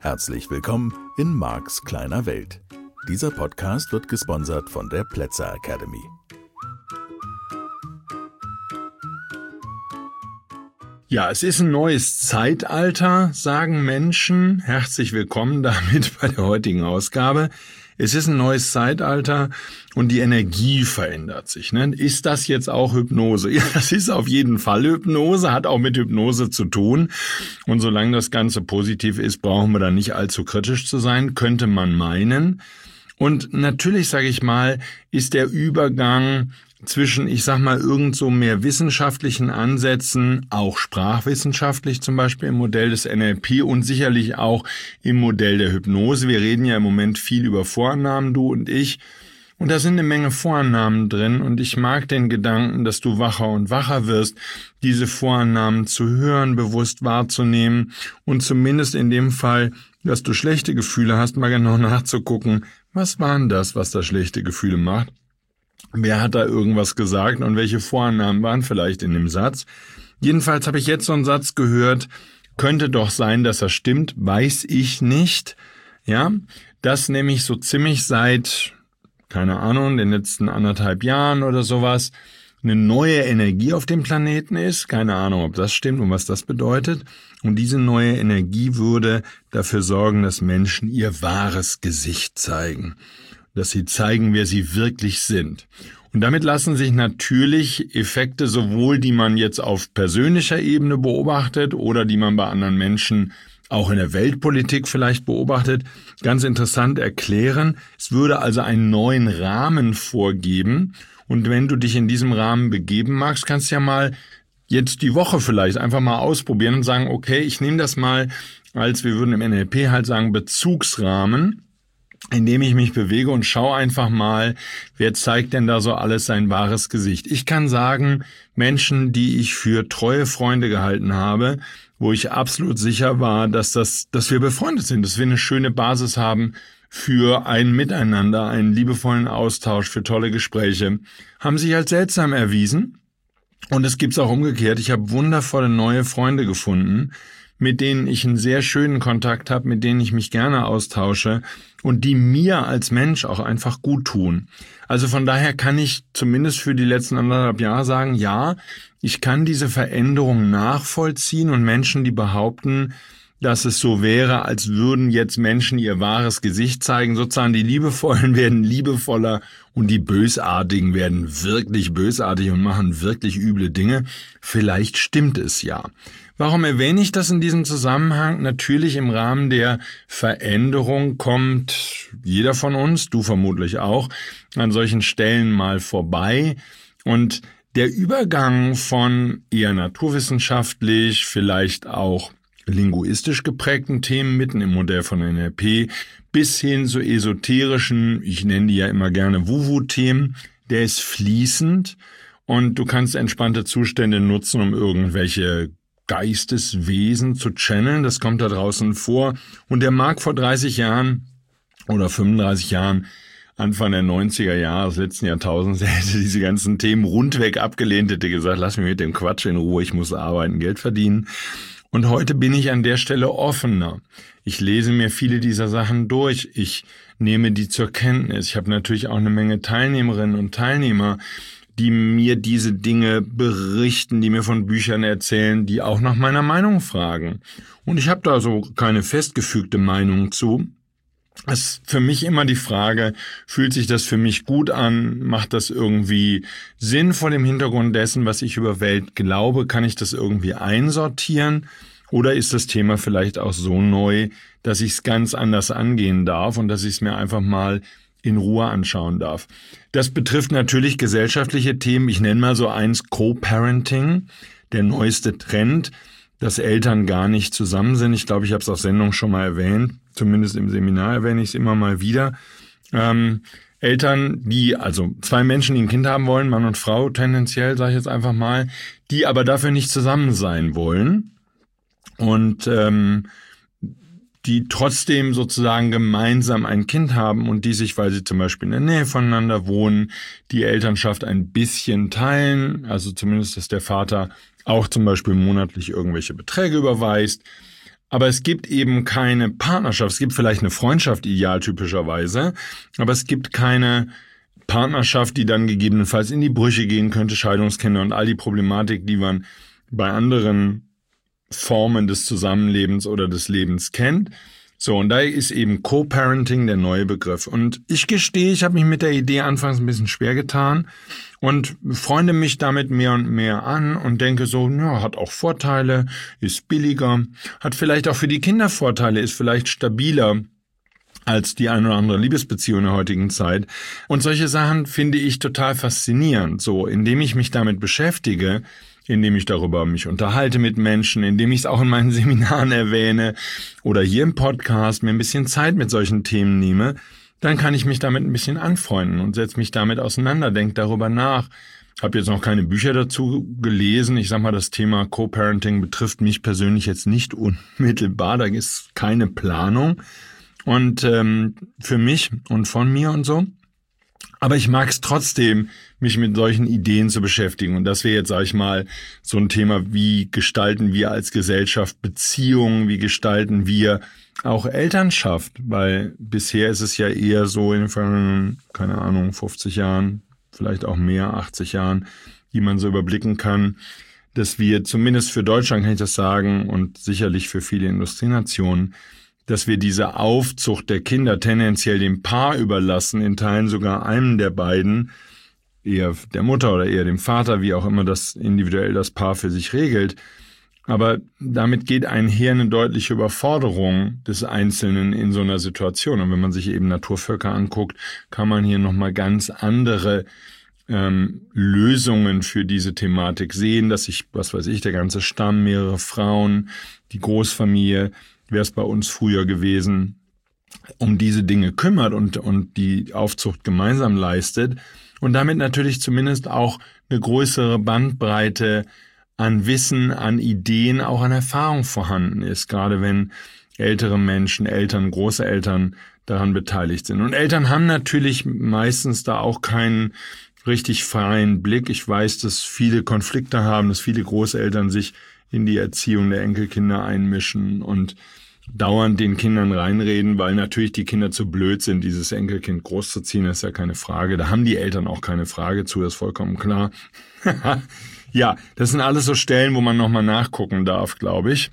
Herzlich willkommen in Marks kleiner Welt. Dieser Podcast wird gesponsert von der Plätzer Academy. Ja, es ist ein neues Zeitalter, sagen Menschen. Herzlich willkommen damit bei der heutigen Ausgabe. Es ist ein neues Zeitalter und die Energie verändert sich. Ne? Ist das jetzt auch Hypnose? Ja, das ist auf jeden Fall Hypnose, hat auch mit Hypnose zu tun. Und solange das Ganze positiv ist, brauchen wir da nicht allzu kritisch zu sein, könnte man meinen. Und natürlich, sage ich mal, ist der Übergang zwischen, irgend so mehr wissenschaftlichen Ansätzen, auch sprachwissenschaftlich zum Beispiel im Modell des NLP und sicherlich auch im Modell der Hypnose. Wir reden ja im Moment viel über Vorannahmen, du und ich. Und da sind eine Menge Vorannahmen drin und ich mag den Gedanken, dass du wacher und wacher wirst, diese Vorannahmen zu hören, bewusst wahrzunehmen und zumindest in dem Fall, dass du schlechte Gefühle hast, mal genau nachzugucken, was war denn das, was da schlechte Gefühle macht? Wer hat da irgendwas gesagt und welche Vorannahmen waren vielleicht in dem Satz? Jedenfalls habe ich jetzt so einen Satz gehört, könnte doch sein, dass er stimmt, weiß ich nicht. Ja, das nämlich so ziemlich seit, keine Ahnung, den letzten 1,5 Jahren oder sowas, eine neue Energie auf dem Planeten ist. Keine Ahnung, ob das stimmt und was das bedeutet. Und diese neue Energie würde dafür sorgen, dass Menschen ihr wahres Gesicht zeigen. Dass sie zeigen, wer sie wirklich sind. Und damit lassen sich natürlich Effekte sowohl, die man jetzt auf persönlicher Ebene beobachtet oder die man bei anderen Menschen auch in der Weltpolitik vielleicht beobachtet, ganz interessant erklären. Es würde also einen neuen Rahmen vorgeben. Und wenn du dich in diesem Rahmen begeben magst, kannst du ja mal jetzt die Woche vielleicht einfach mal ausprobieren und sagen, okay, ich nehme das mal als, wir würden im NLP halt sagen, Bezugsrahmen, in dem ich mich bewege und schaue einfach mal, wer zeigt denn da so alles sein wahres Gesicht. Ich kann sagen, Menschen, die ich für treue Freunde gehalten habe, wo ich absolut sicher war, dass wir befreundet sind, dass wir eine schöne Basis haben für ein Miteinander, einen liebevollen Austausch, für tolle Gespräche, haben sich als seltsam erwiesen. Und es gibt's auch umgekehrt. Ich habe wundervolle neue Freunde gefunden, mit denen ich einen sehr schönen Kontakt habe, mit denen ich mich gerne austausche und die mir als Mensch auch einfach gut tun. Also von daher kann ich zumindest für die letzten 1,5 Jahre sagen, ja, ich kann diese Veränderung nachvollziehen und Menschen, die behaupten, dass es so wäre, als würden jetzt Menschen ihr wahres Gesicht zeigen. Sozusagen die Liebevollen werden liebevoller und die Bösartigen werden wirklich bösartig und machen wirklich üble Dinge. Vielleicht stimmt es ja. Warum erwähne ich das in diesem Zusammenhang? Natürlich im Rahmen der Veränderung kommt jeder von uns, du vermutlich auch, an solchen Stellen mal vorbei. Und der Übergang von eher naturwissenschaftlich, vielleicht auch linguistisch geprägten Themen mitten im Modell von NLP bis hin zu esoterischen, ich nenne die ja immer gerne Wu-Wu-Themen, der ist fließend und du kannst entspannte Zustände nutzen, um irgendwelche Geisteswesen zu channeln. Das kommt da draußen vor und der mag vor 30 Jahren oder 35 Jahren Anfang der 90er Jahre des letzten Jahrtausends hätte diese ganzen Themen rundweg abgelehnt, hätte gesagt, lass mich mit dem Quatsch in Ruhe, ich muss arbeiten, Geld verdienen. Und heute bin ich an der Stelle offener. Ich lese mir viele dieser Sachen durch. Ich nehme die zur Kenntnis. Ich habe natürlich auch eine Menge Teilnehmerinnen und Teilnehmer, die mir diese Dinge berichten, die mir von Büchern erzählen, die auch nach meiner Meinung fragen. Und ich habe da so keine festgefügte Meinung zu. Es ist für mich immer die Frage, fühlt sich das für mich gut an? Macht das irgendwie Sinn vor dem Hintergrund dessen, was ich über Welt glaube? Kann ich das irgendwie einsortieren? Oder ist das Thema vielleicht auch so neu, dass ich es ganz anders angehen darf und dass ich es mir einfach mal in Ruhe anschauen darf? Das betrifft natürlich gesellschaftliche Themen. Ich nenne mal so eins Co-Parenting, der neueste Trend, dass Eltern gar nicht zusammen sind. Ich glaube, ich habe es auf Sendung schon mal erwähnt. Zumindest im Seminar erwähne ich es immer mal wieder. Eltern, also 2 Menschen, die ein Kind haben wollen, Mann und Frau tendenziell, sage ich jetzt einfach mal, die aber dafür nicht zusammen sein wollen und die trotzdem sozusagen gemeinsam ein Kind haben und die sich, weil sie zum Beispiel in der Nähe voneinander wohnen, die Elternschaft ein bisschen teilen, also zumindest, dass der Vater auch zum Beispiel monatlich irgendwelche Beträge überweist, aber es gibt eben keine Partnerschaft. Es gibt vielleicht eine Freundschaft idealtypischerweise, aber es gibt keine Partnerschaft, die dann gegebenenfalls in die Brüche gehen könnte, Scheidungskinder und all die Problematik, die man bei anderen Formen des Zusammenlebens oder des Lebens kennt. So, und da ist eben Co-Parenting der neue Begriff. Und ich gestehe, ich habe mich mit der Idee anfangs ein bisschen schwer getan und freunde mich damit mehr und mehr an und denke so, ja, hat auch Vorteile, ist billiger, hat vielleicht auch für die Kinder Vorteile, ist vielleicht stabiler als die eine oder andere Liebesbeziehung in der heutigen Zeit. Und solche Sachen finde ich total faszinierend. So, indem ich mich damit beschäftige, indem ich darüber mich unterhalte mit Menschen, indem ich es auch in meinen Seminaren erwähne oder hier im Podcast mir ein bisschen Zeit mit solchen Themen nehme, dann kann ich mich damit ein bisschen anfreunden und setze mich damit auseinander, denke darüber nach. Habe jetzt noch keine Bücher dazu gelesen. Ich sag mal, das Thema Co-Parenting betrifft mich persönlich jetzt nicht unmittelbar. Da ist keine Planung und für mich und von mir und so. Aber ich mag es trotzdem, mich mit solchen Ideen zu beschäftigen. Und das wäre jetzt, sage ich mal, so ein Thema, wie gestalten wir als Gesellschaft Beziehungen, wie gestalten wir auch Elternschaft? Weil bisher ist es ja eher so in den vergangenen, keine Ahnung, 50 Jahren, vielleicht auch mehr, 80 Jahren, die man so überblicken kann, dass wir zumindest für Deutschland, kann ich das sagen, und sicherlich für viele Industrienationen, dass wir diese Aufzucht der Kinder tendenziell dem Paar überlassen, in Teilen sogar einem der beiden, eher der Mutter oder eher dem Vater, wie auch immer das individuell das Paar für sich regelt. Aber damit geht einher eine deutliche Überforderung des Einzelnen in so einer Situation. Und wenn man sich eben Naturvölker anguckt, kann man hier nochmal ganz andere Lösungen für diese Thematik sehen, dass sich, was weiß ich, der ganze Stamm, mehrere Frauen, die Großfamilie, wäre es bei uns früher gewesen, um diese Dinge kümmert und die Aufzucht gemeinsam leistet und damit natürlich zumindest auch eine größere Bandbreite an Wissen, an Ideen, auch an Erfahrung vorhanden ist, gerade wenn ältere Menschen, Eltern, Großeltern daran beteiligt sind. Und Eltern haben natürlich meistens da auch keinen richtig freien Blick. Ich weiß, dass viele Konflikte haben, dass viele Großeltern sich in die Erziehung der Enkelkinder einmischen und dauernd den Kindern reinreden, weil natürlich die Kinder zu blöd sind, dieses Enkelkind großzuziehen, das ist ja keine Frage. Da haben die Eltern auch keine Frage zu, das ist vollkommen klar. Ja, das sind alles so Stellen, wo man nochmal nachgucken darf, glaube ich.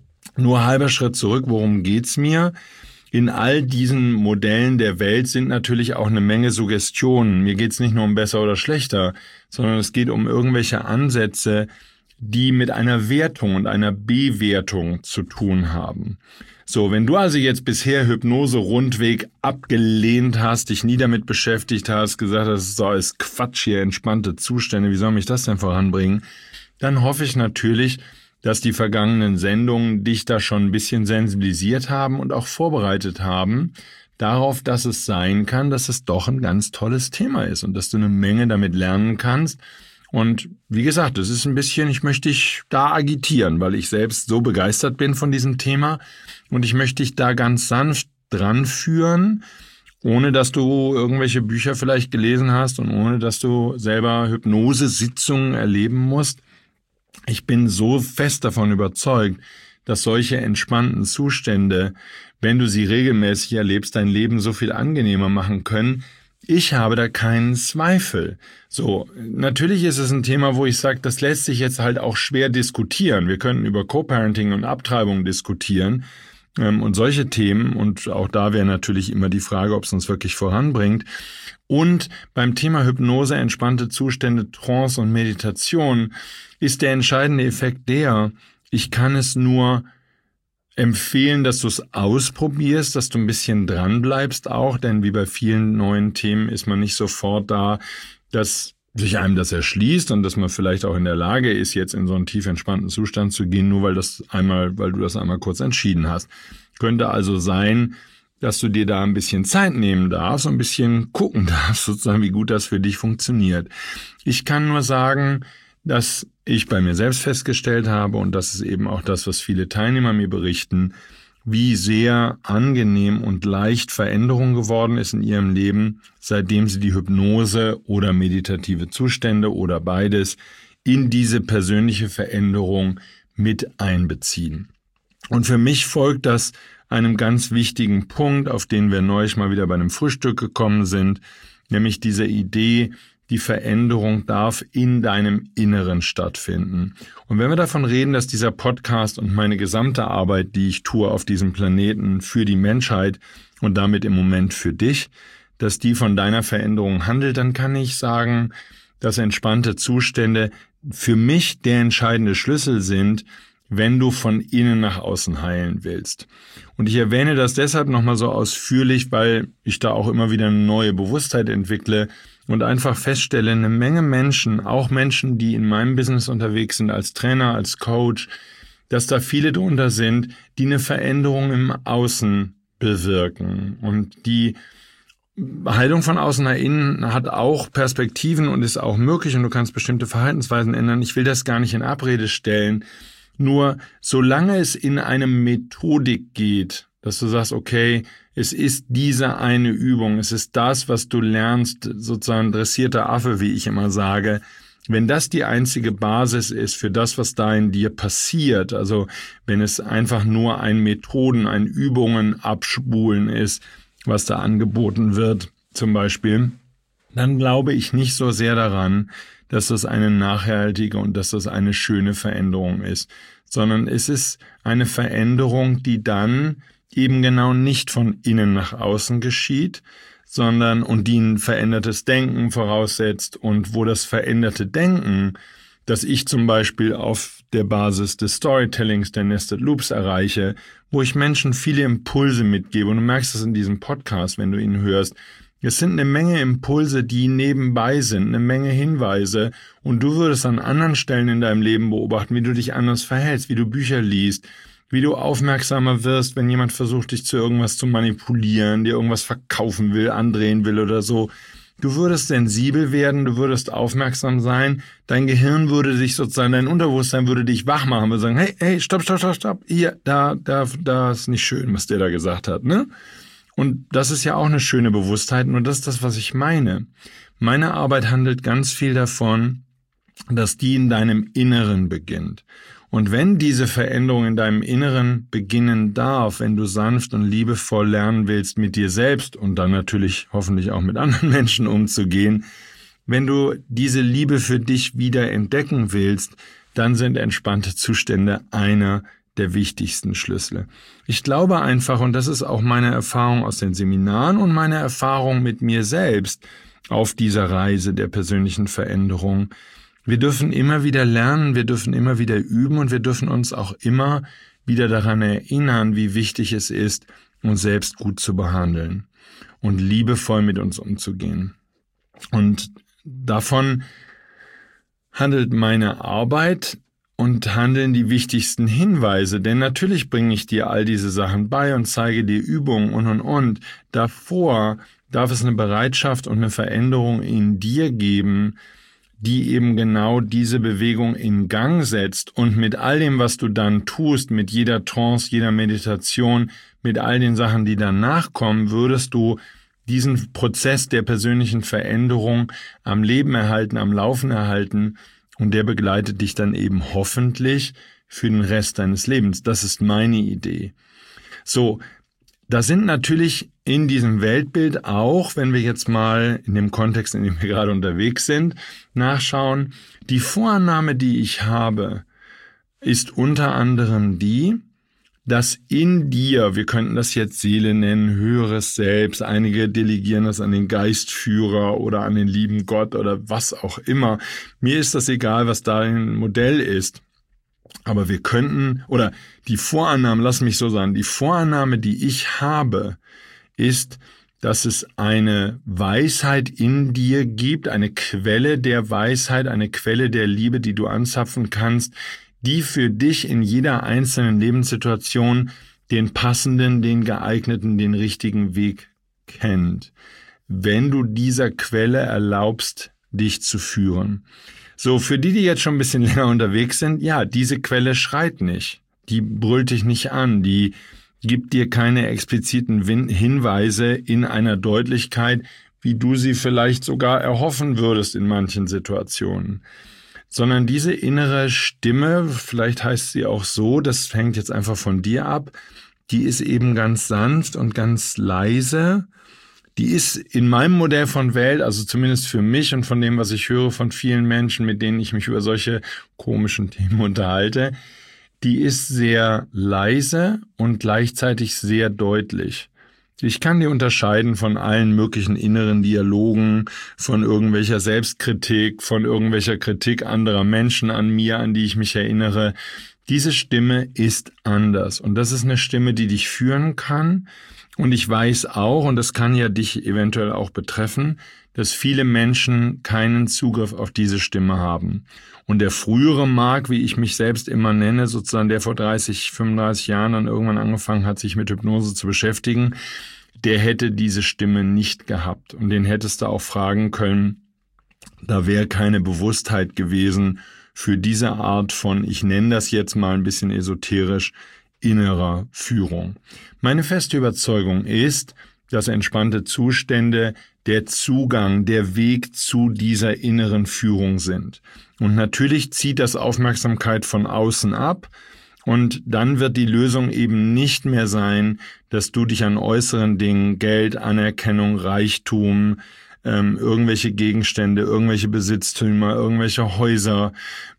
Nur halber Schritt zurück, worum geht's mir? In all diesen Modellen der Welt sind natürlich auch eine Menge Suggestionen. Mir geht's nicht nur um besser oder schlechter, sondern es geht um irgendwelche Ansätze, die mit einer Wertung und einer Bewertung zu tun haben. So, wenn du also jetzt bisher Hypnose rundweg abgelehnt hast, dich nie damit beschäftigt hast, gesagt hast, so ist Quatsch hier, entspannte Zustände, wie soll mich das denn voranbringen? Dann hoffe ich natürlich, dass die vergangenen Sendungen dich da schon ein bisschen sensibilisiert haben und auch vorbereitet haben darauf, dass es sein kann, dass es doch ein ganz tolles Thema ist und dass du eine Menge damit lernen kannst. Und wie gesagt, das ist ein bisschen, ich möchte dich da agitieren, weil ich selbst so begeistert bin von diesem Thema und ich möchte dich da ganz sanft dran führen, ohne dass du irgendwelche Bücher vielleicht gelesen hast und ohne dass du selber Hypnosesitzungen erleben musst. Ich bin so fest davon überzeugt, dass solche entspannten Zustände, wenn du sie regelmäßig erlebst, dein Leben so viel angenehmer machen können. Ich habe da keinen Zweifel. So, natürlich ist es ein Thema, wo ich sage, das lässt sich jetzt halt auch schwer diskutieren. Wir könnten über Co-Parenting und Abtreibung diskutieren und solche Themen. Und auch da wäre natürlich immer die Frage, ob es uns wirklich voranbringt. Und beim Thema Hypnose, entspannte Zustände, Trance und Meditation ist der entscheidende Effekt der, ich kann es nur empfehlen, dass du es ausprobierst, dass du ein bisschen dran bleibst auch, denn wie bei vielen neuen Themen ist man nicht sofort da, dass sich einem das erschließt und dass man vielleicht auch in der Lage ist, jetzt in so einen tief entspannten Zustand zu gehen, nur weil du das einmal kurz entschieden hast. Könnte also sein, dass du dir da ein bisschen Zeit nehmen darfst und ein bisschen gucken darfst, sozusagen, wie gut das für dich funktioniert. Ich kann nur sagen, dass ich bei mir selbst festgestellt habe, und das ist eben auch das, was viele Teilnehmer mir berichten, wie sehr angenehm und leicht Veränderung geworden ist in ihrem Leben, seitdem sie die Hypnose oder meditative Zustände oder beides in diese persönliche Veränderung mit einbeziehen. Und für mich folgt das einem ganz wichtigen Punkt, auf den wir neulich mal wieder bei einem Frühstück gekommen sind, nämlich diese Idee, die Veränderung darf in deinem Inneren stattfinden. Und wenn wir davon reden, dass dieser Podcast und meine gesamte Arbeit, die ich tue auf diesem Planeten für die Menschheit und damit im Moment für dich, dass die von deiner Veränderung handelt, dann kann ich sagen, dass entspannte Zustände für mich der entscheidende Schlüssel sind, wenn du von innen nach außen heilen willst. Und ich erwähne das deshalb nochmal so ausführlich, weil ich da auch immer wieder eine neue Bewusstheit entwickle und einfach feststelle, eine Menge Menschen, auch Menschen, die in meinem Business unterwegs sind, als Trainer, als Coach, dass da viele drunter sind, die eine Veränderung im Außen bewirken. Und die Heilung von außen nach innen hat auch Perspektiven und ist auch möglich und du kannst bestimmte Verhaltensweisen ändern. Ich will das gar nicht in Abrede stellen. Nur solange es in eine Methodik geht, dass du sagst, okay, es ist diese eine Übung, es ist das, was du lernst, sozusagen dressierter Affe, wie ich immer sage, wenn das die einzige Basis ist für das, was da in dir passiert, also wenn es einfach nur ein Methoden, ein Übungen abspulen ist, was da angeboten wird, zum Beispiel, dann glaube ich nicht so sehr daran, dass das eine nachhaltige und dass das eine schöne Veränderung ist, sondern es ist eine Veränderung, die dann eben genau nicht von innen nach außen geschieht, sondern und die ein verändertes Denken voraussetzt und wo das veränderte Denken, das ich zum Beispiel auf der Basis des Storytellings der Nested Loops erreiche, wo ich Menschen viele Impulse mitgebe und du merkst es in diesem Podcast, wenn du ihn hörst. Es sind eine Menge Impulse, die nebenbei sind, eine Menge Hinweise und du würdest an anderen Stellen in deinem Leben beobachten, wie du dich anders verhältst, wie du Bücher liest, wie du aufmerksamer wirst, wenn jemand versucht, dich zu irgendwas zu manipulieren, dir irgendwas verkaufen will, andrehen will oder so. Du würdest sensibel werden, du würdest aufmerksam sein, dein Gehirn würde sich sozusagen, dein Unterbewusstsein würde dich wach machen, würde sagen, hey, stopp, hier, da ist nicht schön, was der da gesagt hat, ne? Und das ist ja auch eine schöne Bewusstheit, und das ist das, was ich meine. Meine Arbeit handelt ganz viel davon, dass die in deinem Inneren beginnt. Und wenn diese Veränderung in deinem Inneren beginnen darf, wenn du sanft und liebevoll lernen willst, mit dir selbst und dann natürlich hoffentlich auch mit anderen Menschen umzugehen, wenn du diese Liebe für dich wieder entdecken willst, dann sind entspannte Zustände einer der wichtigsten Schlüssel. Ich glaube einfach, und das ist auch meine Erfahrung aus den Seminaren und meine Erfahrung mit mir selbst auf dieser Reise der persönlichen Veränderung, wir dürfen immer wieder lernen, wir dürfen immer wieder üben und wir dürfen uns auch immer wieder daran erinnern, wie wichtig es ist, uns selbst gut zu behandeln und liebevoll mit uns umzugehen. Und davon handelt meine Arbeit und handeln die wichtigsten Hinweise, denn natürlich bringe ich dir all diese Sachen bei und zeige dir Übungen und. Davor darf es eine Bereitschaft und eine Veränderung in dir geben, die eben genau diese Bewegung in Gang setzt und mit all dem, was du dann tust, mit jeder Trance, jeder Meditation, mit all den Sachen, die danach kommen, würdest du diesen Prozess der persönlichen Veränderung am Leben erhalten, am Laufen erhalten und der begleitet dich dann eben hoffentlich für den Rest deines Lebens. Das ist meine Idee. So, da sind natürlich in diesem Weltbild auch, wenn wir jetzt mal in dem Kontext, in dem wir gerade unterwegs sind, nachschauen, die Vorannahme, die ich habe, ist unter anderem die, dass in dir, wir könnten das jetzt Seele nennen, höheres Selbst, einige delegieren das an den Geistführer oder an den lieben Gott oder was auch immer. Mir ist das egal, was da ein Modell ist. Aber wir könnten, oder die Vorannahme, lass mich so sagen, die Vorannahme, die ich habe, ist, dass es eine Weisheit in dir gibt, eine Quelle der Weisheit, eine Quelle der Liebe, die du anzapfen kannst, die für dich in jeder einzelnen Lebenssituation den passenden, den geeigneten, den richtigen Weg kennt, wenn du dieser Quelle erlaubst, dich zu führen. So, für die jetzt schon ein bisschen länger unterwegs sind, ja, diese Quelle schreit nicht, die brüllt dich nicht an, die gibt dir keine expliziten Hinweise in einer Deutlichkeit, wie du sie vielleicht sogar erhoffen würdest in manchen Situationen. sondern diese innere Stimme, vielleicht heißt sie auch so, das hängt jetzt einfach von dir ab, die ist eben ganz sanft und ganz leise. Die ist in meinem Modell von Welt, also zumindest für mich und von dem, was ich höre von vielen Menschen, mit denen ich mich über solche komischen Themen unterhalte, die ist sehr leise und gleichzeitig sehr deutlich. Ich kann die unterscheiden von allen möglichen inneren Dialogen, von irgendwelcher Selbstkritik, von irgendwelcher Kritik anderer Menschen an mir, an die ich mich erinnere. Diese Stimme ist anders und das ist eine Stimme, die dich führen kann. Und ich weiß auch, und das kann ja dich eventuell auch betreffen, dass viele Menschen keinen Zugriff auf diese Stimme haben. Und der frühere Mark, wie ich mich selbst immer nenne, sozusagen der vor 30, 35 Jahren dann irgendwann angefangen hat, sich mit Hypnose zu beschäftigen, der hätte diese Stimme nicht gehabt. Und den hättest du auch fragen können, da wäre keine Bewusstheit gewesen für diese Art von, ich nenne das jetzt mal ein bisschen esoterisch, innerer Führung. Meine feste Überzeugung ist, dass entspannte Zustände der Zugang, der Weg zu dieser inneren Führung sind. Und natürlich zieht das Aufmerksamkeit von außen ab und dann wird die Lösung eben nicht mehr sein, dass du dich an äußeren Dingen, Geld, Anerkennung, Reichtum, irgendwelche Gegenstände, irgendwelche Besitztümer, irgendwelche Häuser,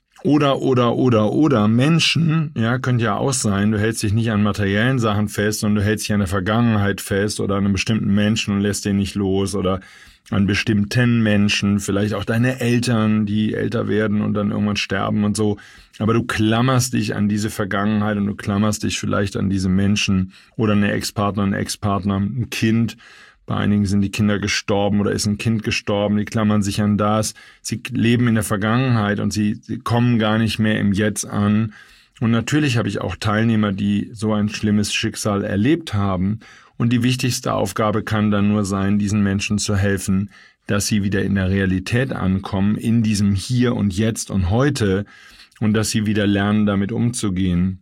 oder Menschen, ja, könnte ja auch sein, du hältst dich nicht an materiellen Sachen fest, sondern du hältst dich an der Vergangenheit fest oder an einem bestimmten Menschen und lässt den nicht los oder an bestimmten Menschen, vielleicht auch deine Eltern, die älter werden und dann irgendwann sterben und so. Aber du klammerst dich an diese Vergangenheit und du klammerst dich vielleicht an diese Menschen oder eine Ex-Partner, ein Kind. Bei einigen sind die Kinder gestorben oder ist ein Kind gestorben, die klammern sich an das. Sie leben in der Vergangenheit und sie kommen gar nicht mehr im Jetzt an. Und natürlich habe ich auch Teilnehmer, die so ein schlimmes Schicksal erlebt haben. Und die wichtigste Aufgabe kann dann nur sein, diesen Menschen zu helfen, dass sie wieder in der Realität ankommen, in diesem Hier und Jetzt und Heute und dass sie wieder lernen, damit umzugehen,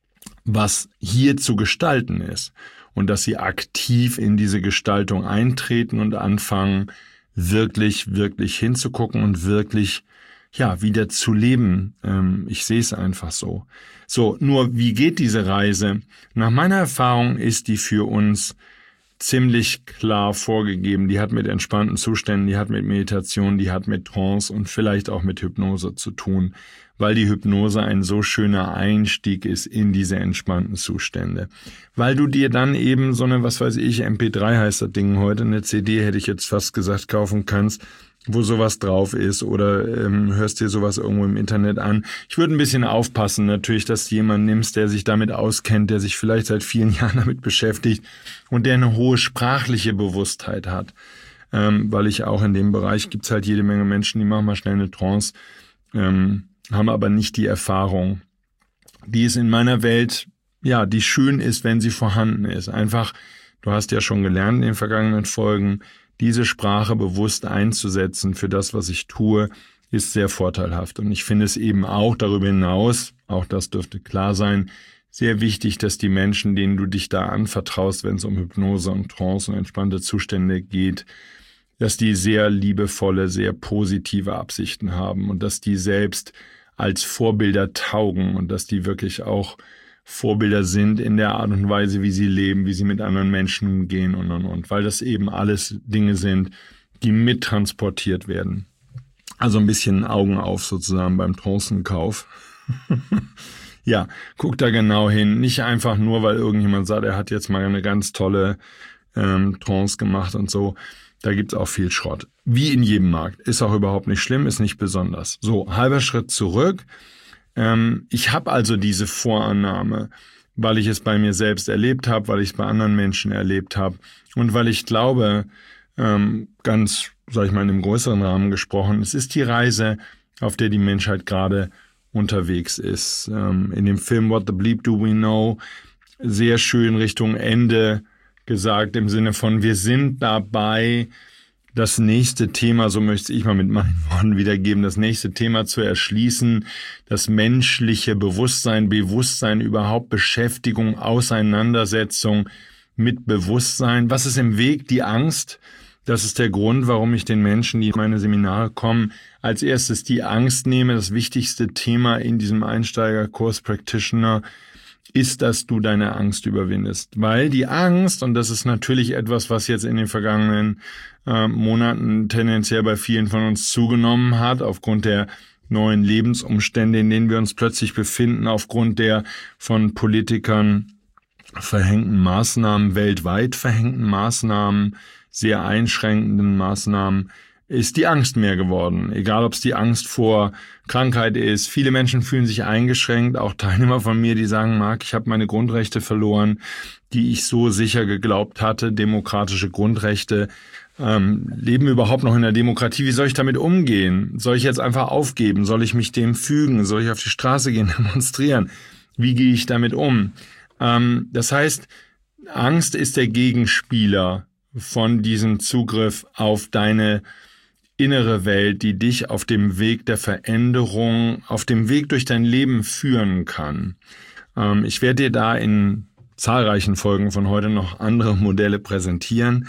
was hier zu gestalten ist. Und dass sie aktiv in diese Gestaltung eintreten und anfangen, wirklich, wirklich hinzugucken und wirklich, ja, wieder zu leben. Ich sehe es einfach so. So, nur wie geht diese Reise? Nach meiner Erfahrung ist die für uns ziemlich klar vorgegeben. Die hat mit entspannten Zuständen, die hat mit Meditation, die hat mit Trance und vielleicht auch mit Hypnose zu tun, weil die Hypnose ein so schöner Einstieg ist in diese entspannten Zustände. Weil du dir dann eben so eine, was weiß ich, MP3 heißt das Ding heute, eine CD hätte ich jetzt fast gesagt, kaufen kannst, wo sowas drauf ist oder hörst dir sowas irgendwo im Internet an. Ich würde ein bisschen aufpassen natürlich, dass du jemanden nimmst, der sich damit auskennt, der sich vielleicht seit vielen Jahren damit beschäftigt und der eine hohe sprachliche Bewusstheit hat. Weil ich auch in dem Bereich gibt's halt jede Menge Menschen, die machen mal schnell eine Trance, haben aber nicht die Erfahrung, die es in meiner Welt, ja, die schön ist, wenn sie vorhanden ist. Einfach, du hast ja schon gelernt in den vergangenen Folgen, diese Sprache bewusst einzusetzen für das, was ich tue, ist sehr vorteilhaft. Und ich finde es eben auch darüber hinaus, auch das dürfte klar sein, sehr wichtig, dass die Menschen, denen du dich da anvertraust, wenn es um Hypnose und Trance und entspannte Zustände geht, dass die sehr liebevolle, sehr positive Absichten haben und dass die selbst als Vorbilder taugen und dass die wirklich auch Vorbilder sind in der Art und Weise, wie sie leben, wie sie mit anderen Menschen umgehen und. Weil das eben alles Dinge sind, die mittransportiert werden. Also ein bisschen Augen auf sozusagen beim Trancenkauf. Ja, guck da genau hin. Nicht einfach nur, weil irgendjemand sagt, er hat jetzt mal eine ganz tolle Trance gemacht und so. Da gibt's auch viel Schrott. Wie in jedem Markt. Ist auch überhaupt nicht schlimm, ist nicht besonders. So, halber Schritt zurück. Ich habe also diese Vorannahme, weil ich es bei mir selbst erlebt habe, weil ich es bei anderen Menschen erlebt habe und weil ich glaube, ganz, sag ich mal, in einem größeren Rahmen gesprochen, es ist die Reise, auf der die Menschheit gerade unterwegs ist. In dem Film What the Bleep Do We Know sehr schön Richtung Ende gesagt, im Sinne von, wir sind dabei, das nächste Thema, so möchte ich mal mit meinen Worten wiedergeben, das nächste Thema zu erschließen, das menschliche Bewusstsein, überhaupt Beschäftigung, Auseinandersetzung mit Bewusstsein. Was ist im Weg? Die Angst. Das ist der Grund, warum ich den Menschen, die in meine Seminare kommen, als erstes die Angst nehme. Das wichtigste Thema in diesem Einsteigerkurs Practitioner ist, dass du deine Angst überwindest. Weil die Angst, und das ist natürlich etwas, was jetzt in den vergangenen Monaten tendenziell bei vielen von uns zugenommen hat, aufgrund der neuen Lebensumstände, in denen wir uns plötzlich befinden, aufgrund der von Politikern verhängten Maßnahmen, weltweit verhängten Maßnahmen, sehr einschränkenden Maßnahmen, ist die Angst mehr geworden. Egal, ob es die Angst vor Krankheit ist. Viele Menschen fühlen sich eingeschränkt, auch Teilnehmer von mir, die sagen, Marc, ich habe meine Grundrechte verloren, die ich so sicher geglaubt hatte, demokratische Grundrechte, leben überhaupt noch in der Demokratie. Wie soll ich damit umgehen? Soll ich jetzt einfach aufgeben? Soll ich mich dem fügen? Soll ich auf die Straße gehen, demonstrieren? Wie gehe ich damit um? Das heißt, Angst ist der Gegenspieler von diesem Zugriff auf deine innere Welt, die dich auf dem Weg der Veränderung, auf dem Weg durch dein Leben führen kann. Ich werde dir da in zahlreichen Folgen von heute noch andere Modelle präsentieren,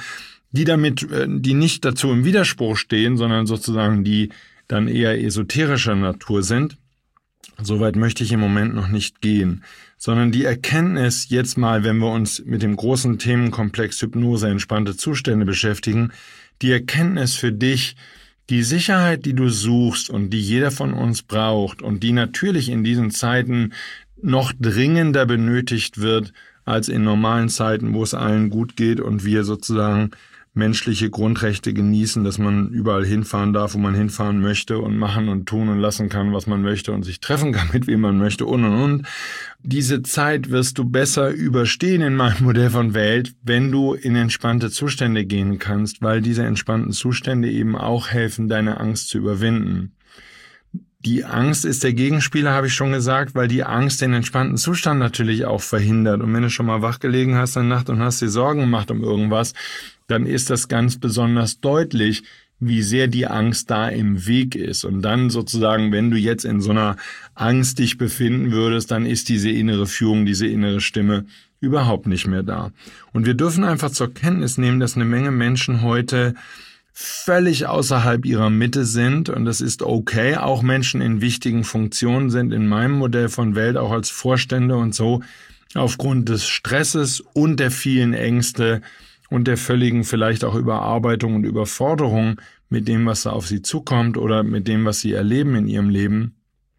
die nicht dazu im Widerspruch stehen, sondern sozusagen die dann eher esoterischer Natur sind. Soweit möchte ich im Moment noch nicht gehen, sondern die Erkenntnis jetzt mal, wenn wir uns mit dem großen Themenkomplex Hypnose, entspannte Zustände beschäftigen, die Erkenntnis für dich, die Sicherheit, die du suchst und die jeder von uns braucht und die natürlich in diesen Zeiten noch dringender benötigt wird als in normalen Zeiten, wo es allen gut geht und wir sozusagen menschliche Grundrechte genießen, dass man überall hinfahren darf, wo man hinfahren möchte und machen und tun und lassen kann, was man möchte und sich treffen kann, mit wem man möchte und. Diese Zeit wirst du besser überstehen in meinem Modell von Welt, wenn du in entspannte Zustände gehen kannst, weil diese entspannten Zustände eben auch helfen, deine Angst zu überwinden. Die Angst ist der Gegenspieler, habe ich schon gesagt, weil die Angst den entspannten Zustand natürlich auch verhindert. Und wenn du schon mal wach gelegen hast in der Nacht und hast dir Sorgen gemacht um irgendwas, dann ist das ganz besonders deutlich, wie sehr die Angst da im Weg ist. Und dann sozusagen, wenn du jetzt in so einer Angst dich befinden würdest, dann ist diese innere Führung, diese innere Stimme überhaupt nicht mehr da. Und wir dürfen einfach zur Kenntnis nehmen, dass eine Menge Menschen heute völlig außerhalb ihrer Mitte sind und das ist okay. Auch Menschen in wichtigen Funktionen sind in meinem Modell von Welt, auch als Vorstände und so, aufgrund des Stresses und der vielen Ängste und der völligen vielleicht auch Überarbeitung und Überforderung mit dem, was da auf sie zukommt oder mit dem, was sie erleben in ihrem Leben,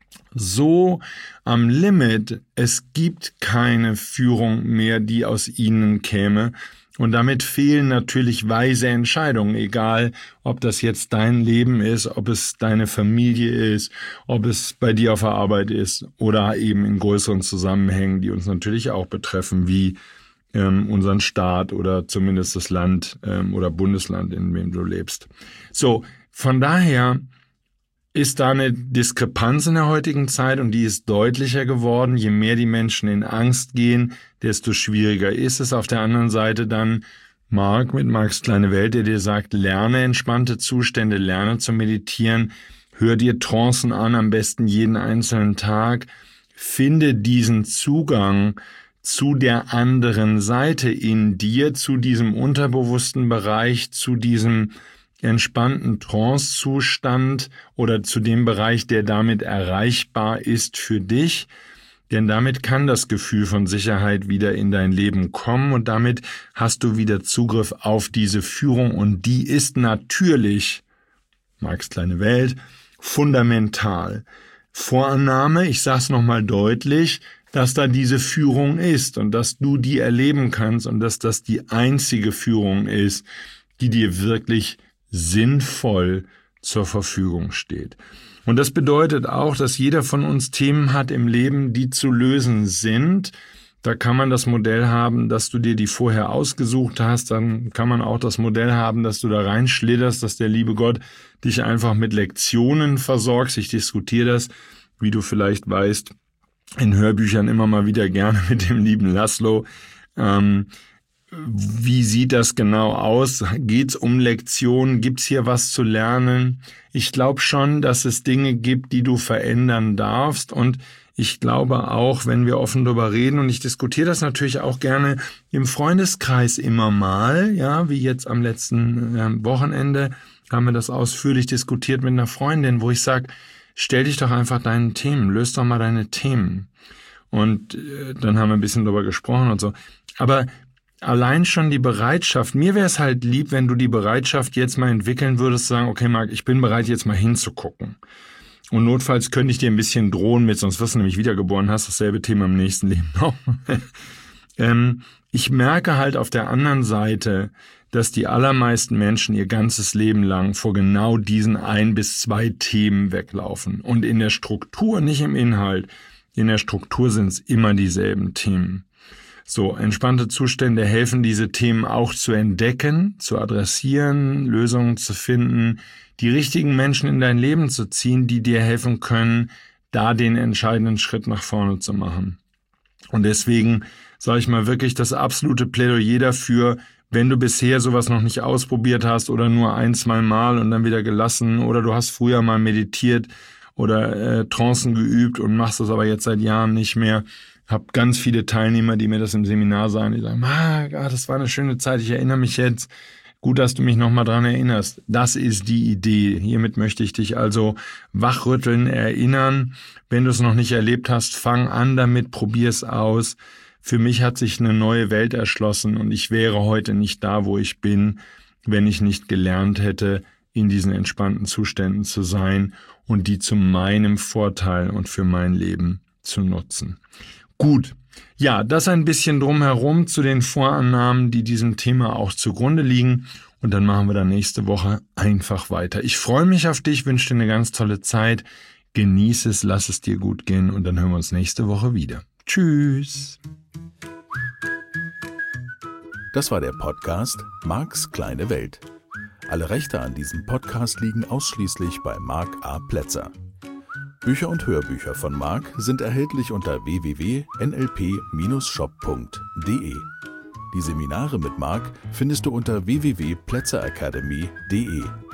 so am Limit, es gibt keine Führung mehr, die aus ihnen käme. Und damit fehlen natürlich weise Entscheidungen, egal ob das jetzt dein Leben ist, ob es deine Familie ist, ob es bei dir auf der Arbeit ist oder eben in größeren Zusammenhängen, die uns natürlich auch betreffen, wie unseren Staat oder zumindest das Land oder Bundesland, in dem du lebst. So, von daher ist da eine Diskrepanz in der heutigen Zeit und die ist deutlicher geworden. Je mehr die Menschen in Angst gehen, desto schwieriger ist es. Auf der anderen Seite dann Marc mit Marcs kleine Welt, der dir sagt, lerne entspannte Zustände, lerne zu meditieren, hör dir Trancen an, am besten jeden einzelnen Tag, finde diesen Zugang zu der anderen Seite in dir, zu diesem unterbewussten Bereich, zu diesem entspannten Trance-Zustand oder zu dem Bereich, der damit erreichbar ist für dich. Denn damit kann das Gefühl von Sicherheit wieder in dein Leben kommen und damit hast du wieder Zugriff auf diese Führung und die ist natürlich, Marcs kleine Welt, fundamental. Vorannahme, ich sag's nochmal deutlich, dass da diese Führung ist und dass du die erleben kannst und dass das die einzige Führung ist, die dir wirklich sinnvoll zur Verfügung steht. Und das bedeutet auch, dass jeder von uns Themen hat im Leben, die zu lösen sind. Da kann man das Modell haben, dass du dir die vorher ausgesucht hast. Dann kann man auch das Modell haben, dass du da reinschlitterst, dass der liebe Gott dich einfach mit Lektionen versorgt. Ich diskutiere das, wie du vielleicht weißt, in Hörbüchern immer mal wieder gerne mit dem lieben Laszlo. Wie sieht das genau aus? Geht's um Lektionen? Gibt's hier was zu lernen? Ich glaube schon, dass es Dinge gibt, die du verändern darfst und Ich glaube auch, wenn wir offen darüber reden, und ich diskutiere das natürlich auch gerne im Freundeskreis immer mal, ja, wie jetzt am letzten Wochenende haben wir das ausführlich diskutiert mit einer Freundin, wo ich sage, stell dich doch einfach deinen Themen, löst doch mal deine Themen. Und dann haben wir ein bisschen darüber gesprochen und so. Aber allein schon die Bereitschaft, mir wäre es halt lieb, wenn du die Bereitschaft jetzt mal entwickeln würdest, zu sagen, okay Marc, ich bin bereit, jetzt mal hinzugucken. Und notfalls könnte ich dir ein bisschen drohen mit, sonst wirst du nämlich wiedergeboren, hast dasselbe Thema im nächsten Leben auch. Ich merke halt auf der anderen Seite, dass die allermeisten Menschen ihr ganzes Leben lang vor genau diesen 1 bis 2 Themen weglaufen. Und in der Struktur, nicht im Inhalt, in der Struktur sind es immer dieselben Themen. So, entspannte Zustände helfen, diese Themen auch zu entdecken, zu adressieren, Lösungen zu finden, die richtigen Menschen in dein Leben zu ziehen, die dir helfen können, da den entscheidenden Schritt nach vorne zu machen. Und deswegen sage ich mal wirklich das absolute Plädoyer dafür, wenn du bisher sowas noch nicht ausprobiert hast oder nur 1-2 Mal und dann wieder gelassen oder du hast früher mal meditiert oder Trancen geübt und machst das aber jetzt seit Jahren nicht mehr. Habe ganz viele Teilnehmer, die mir das im Seminar sagen, die sagen, Marc, das war eine schöne Zeit, ich erinnere mich jetzt. Gut, dass du mich nochmal dran erinnerst. Das ist die Idee. Hiermit möchte ich dich also wachrütteln, erinnern. Wenn du es noch nicht erlebt hast, fang an damit, probier es aus. Für mich hat sich eine neue Welt erschlossen und ich wäre heute nicht da, wo ich bin, wenn ich nicht gelernt hätte, in diesen entspannten Zuständen zu sein und die zu meinem Vorteil und für mein Leben zu nutzen. Gut, ja, das ein bisschen drumherum zu den Vorannahmen, die diesem Thema auch zugrunde liegen. Und dann machen wir dann nächste Woche einfach weiter. Ich freue mich auf dich, wünsche dir eine ganz tolle Zeit. Genieß es, lass es dir gut gehen und dann hören wir uns nächste Woche wieder. Tschüss. Das war der Podcast Marcs kleine Welt. Alle Rechte an diesem Podcast liegen ausschließlich bei Marc A. Plätzer. Bücher und Hörbücher von Marc sind erhältlich unter www.nlp-shop.de. Die Seminare mit Marc findest du unter www.plätzeracademy.de.